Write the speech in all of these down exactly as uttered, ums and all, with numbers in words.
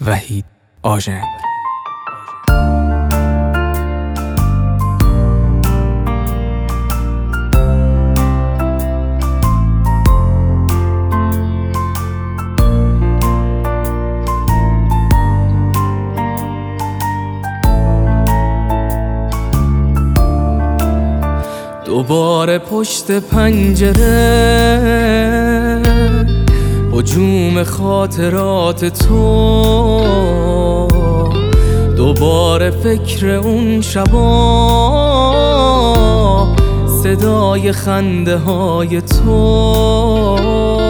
وحید آژنگ. دوباره پشت پنجره هجوم خاطرات تو، دوباره فکر اون شبا، صدای خنده های تو،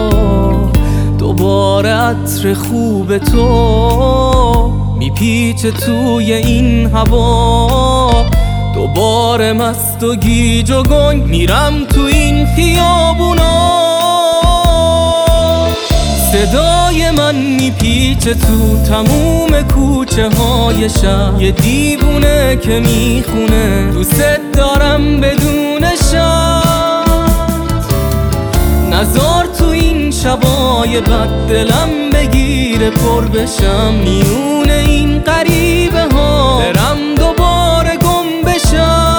دوباره عطر خوب تو میپیچه توی این هوا، دوباره مست و گیج و گنگ میرم تو این خیابونا، صدای من میپیچه تو تموم کوچه های شهر، یه دیوونه که میخونه دوست دارم بدون شرط، نزار تو این شبای بد دلم بگیره پر بشم، میونه این غریبه ها برم دوباره گم بشم.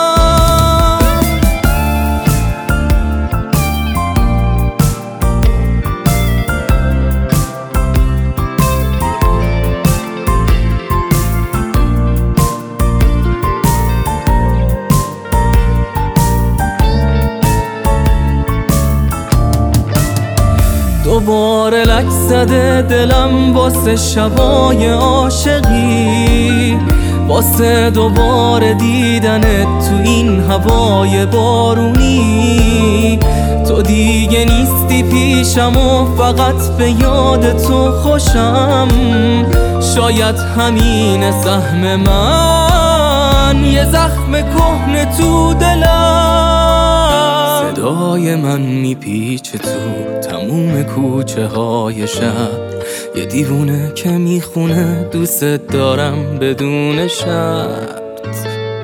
دوباره لک زده دلم واسه شبای عاشقی، واسه دوباره دیدنت تو این هوای بارونی، تو دیگه نیستی پیشم و فقط به یاد تو خوشم، شاید همین سهم من یه زخم کهنه تو دلم، صدای من میپیچه تو تموم کوچه های شهر، یه دیوونه که میخونه دوست دارم بدون شرط،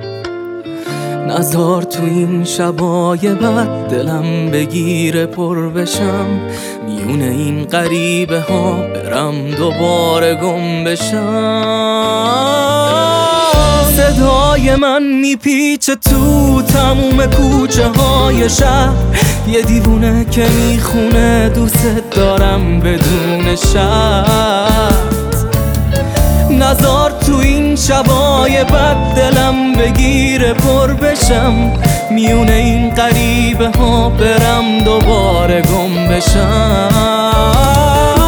نزار تو این شبای بد دلم بگیره پر بشم، میونه این غریبه ها برم دوباره گم بشم، صدای من میپیچه تو تموم کوچه های شهر، یه دیوونه که میخونه دوست دارم بدون شرط، نزار تو این شبای بد دلم بگیره پر بشم، میونه این غریبه ها برم دوباره گم بشم.